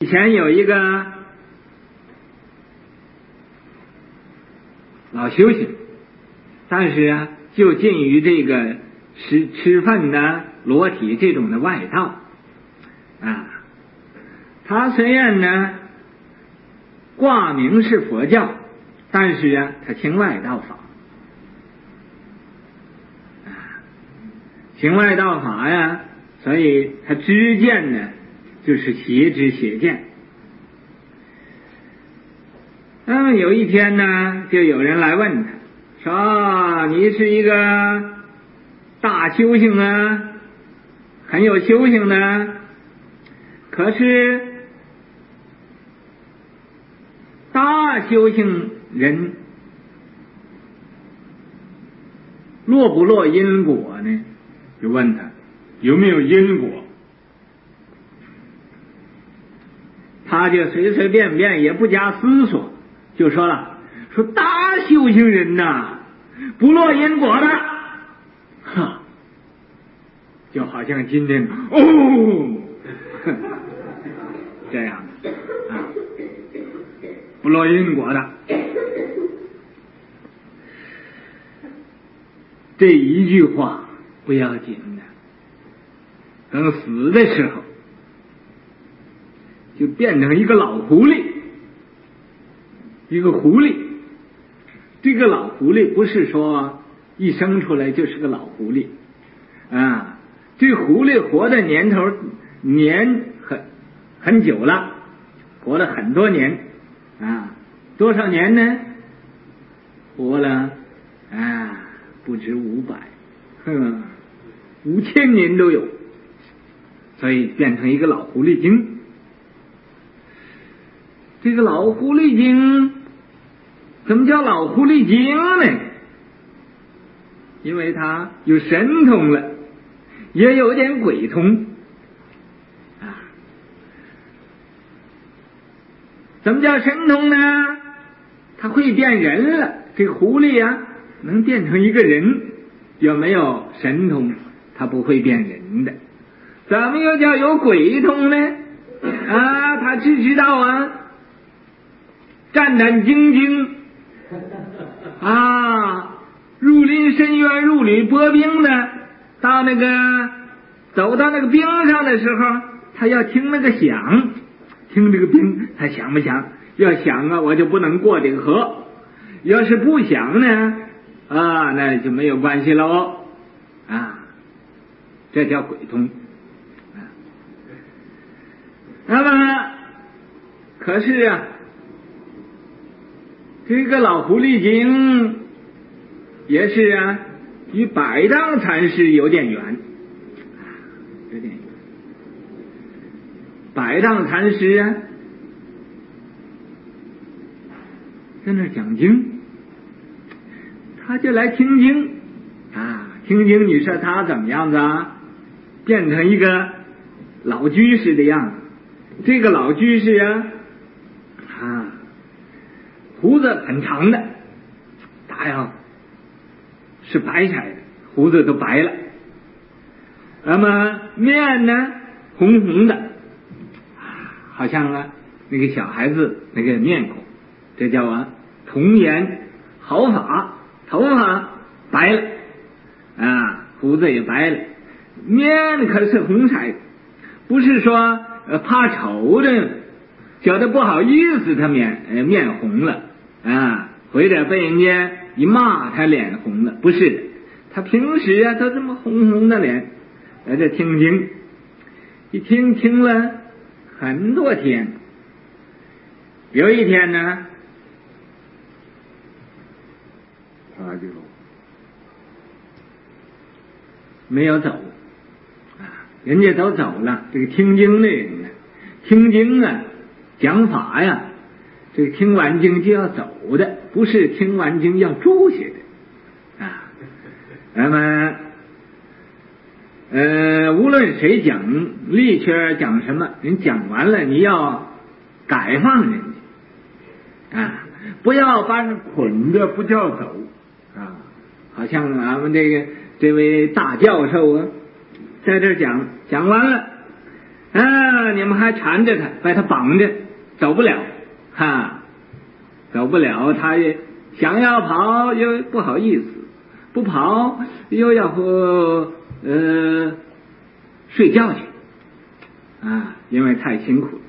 以前有一个老修行，但是就近于这个吃饭呢、裸体这种的外道他虽然呢挂名是佛教，但是他行外道法行外道法所以他知见呢就是邪知邪见。那么有一天呢，就有人来问他说，你是一个大修行很有修行的，可是大修行人落不落因果呢？就问他有没有因果，他就随随便便也不加思索就说了，说大修行人不落因果的，就好像今天这样不落因果的，这一句话不要紧的，等死的时候就变成一个老狐狸，一个狐狸。这个老狐狸不是说一生出来就是个老狐狸这狐狸活的年头很久了，活了很多年多少年呢？活了不止500，5000年都有，所以变成一个老狐狸精。这个老狐狸精怎么叫老狐狸精呢？因为他有神通了，也有点鬼通怎么叫神通呢？他会变人了，这个狐狸能变成一个人，有没有神通他不会变人的。怎么又叫有鬼通呢？他只知道战战兢兢入林深渊入履薄冰的，到那个走到那个冰上的时候，他要听那个响，听这个冰他响不响，要响我就不能过这个河，要是不响呢那就没有关系了这叫鬼通那么可是这个老狐狸精也是与百丈禅师有点缘百丈禅师在那讲经，他就来听经听经。你说他怎么样子变成一个老居士的样子。这个老居士胡子很长的，大是白色的，胡子都白了。那么面呢红红的好像那个小孩子那个面孔，这叫童颜毫发，头发白了胡子也白了，面可是红色的，不是说怕丑的觉得不好意思他面红了或者被人家一骂他脸红了，不是的，他平时都这么红红的脸在这听经，一听了很多天。有一天呢，他就没有走人家都走了，这个听经的人呢，听经讲法这个听完经就要走的，不是听完经要住下的那么无论谁讲力圈讲什么，人讲完了你要改放人家不要把人捆着不叫走好像俺们这位大教授在这讲完了你们还缠着他，把他绑着，走不了，走不了，他也想要跑又不好意思，不跑又要睡觉去，因为太辛苦了。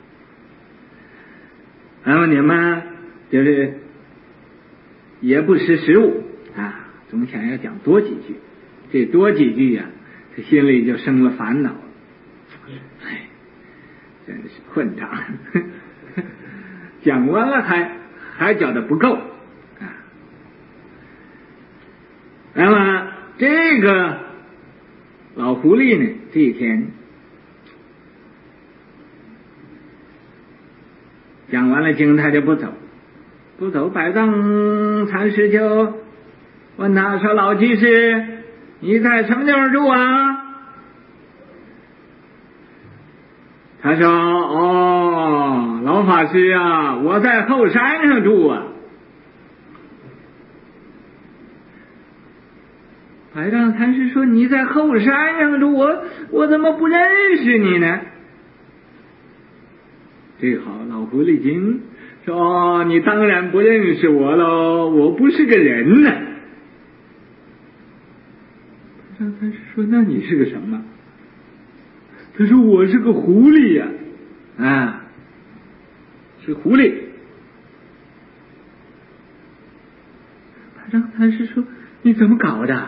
然后你们就是也不识时务总想要讲多几句，这多几句这心里就生了烦恼了。真是混账！讲完了还觉得不够那么这个老狐狸呢，这一天讲完了经，他就不走。百丈禅师就问他说：“老居士，你在什么地方住啊？”他说：“老法师啊，我在后山上住啊。”百丈禅师说：“你在后山上住，我怎么不认识你呢？”这好，老狐狸精说：“你当然不认识我喽，我不是个人呢。”百丈禅师说：“那你是个什么？”他说：“我是个狐狸呀，是狐狸。”百丈禅师说：“你怎么搞的？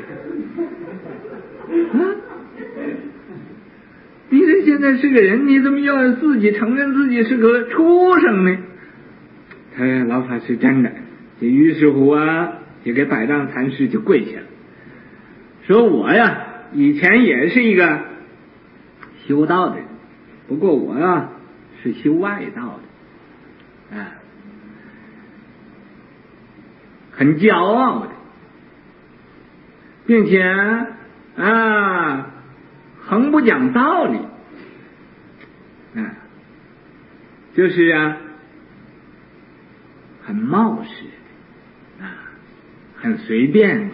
你这现在是个人，你怎么要自己承认自己是个畜生呢？”老法师真的，于是乎就给百丈禅师就跪下了，说：“我以前也是一个修道的人，不过我是修外道的很骄傲的，并且很不讲道理就是很冒失很随便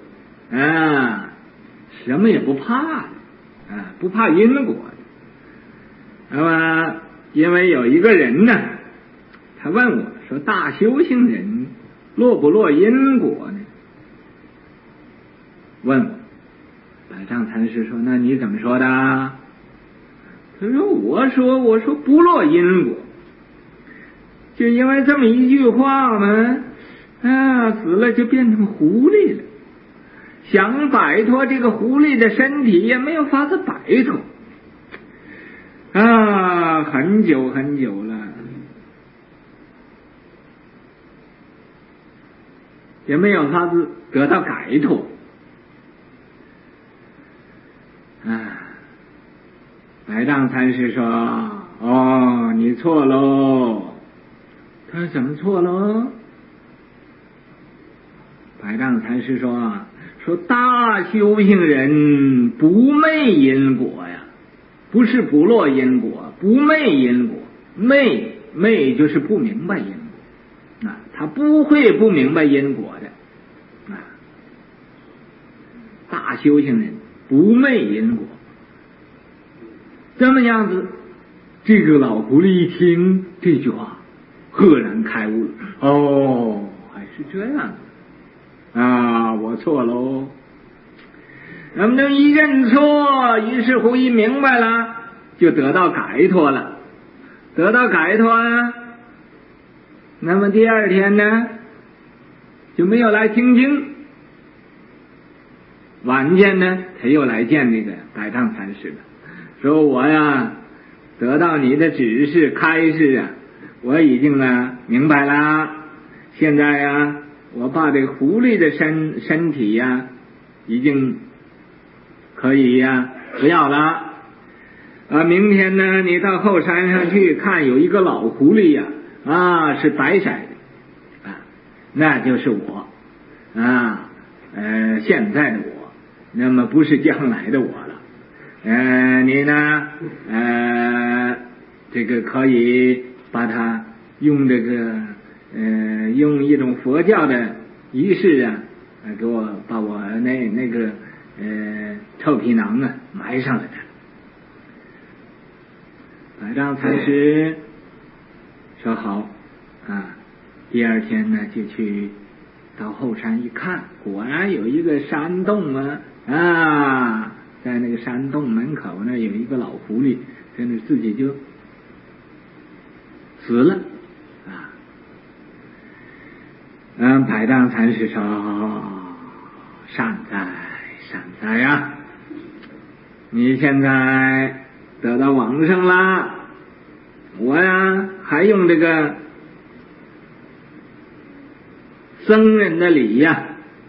什么也不怕不怕因果的。那么因为有一个人呢，他问我说：“大修行人落不落因果呢？”问我。百丈禅师说：“那你怎么说的？”他说：“我说不落因果，就因为这么一句话嘛，死了就变成狐狸了，想摆脱这个狐狸的身体也没有法子摆脱很久很久了，也没有法子得到改脱百丈禅师说：“你错喽。”他说：“怎么错喽？”百丈禅师说：“大修行人不昧因果呀，不是不落因果，不昧因果。昧就是不明白因果他不会不明白因果的大修行人不昧因果。”这么样子，这个老狐狸一听这句话，赫然开悟了。还是这样我错喽。那么一认错，于是乎一明白了，就得到改脱了。得到改脱那么第二天呢，就没有来听经。晚间呢，他又来见那个百丈禅师了。说：“我得到你的指示开示我已经明白了。现在我把这个狐狸的身体已经可以不要了明天呢，你到后山上去看，有一个老狐狸是白色的那就是我现在的我，那么不是将来的我了。你呢这个可以把它用用一种佛教的仪式给我把我那个臭皮囊埋上来百丈禅师说好啊，第二天呢就去到后山一看，果然有一个山洞啊，在那个山洞门口呢有一个老狐狸，在那自己就死了啊。百丈禅师说善哉呀，你现在得到往生了，我呀还用这个僧人的礼呀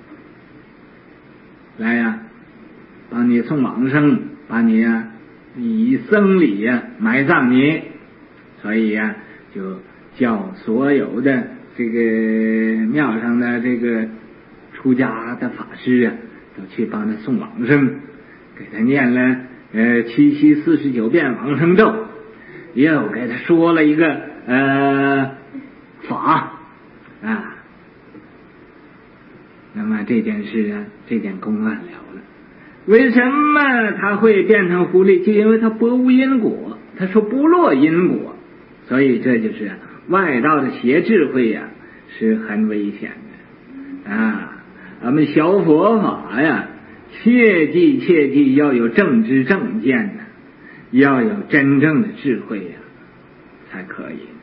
来呀帮你送往生，把你呀以僧礼呀埋葬你，所以呀就叫所有的这个庙上的这个出家的法师啊都去帮他送往生，给他念了7749遍往生咒，又给他说了一个法啊。那么这件事啊，这件公案了了。为什么他会变成狐狸？就因为他不无因果，他说不落因果，所以这就是外道的邪智慧呀，是很危险的啊。咱们学佛法呀，切记要有正知正见的，要有真正的智慧呀，才可以。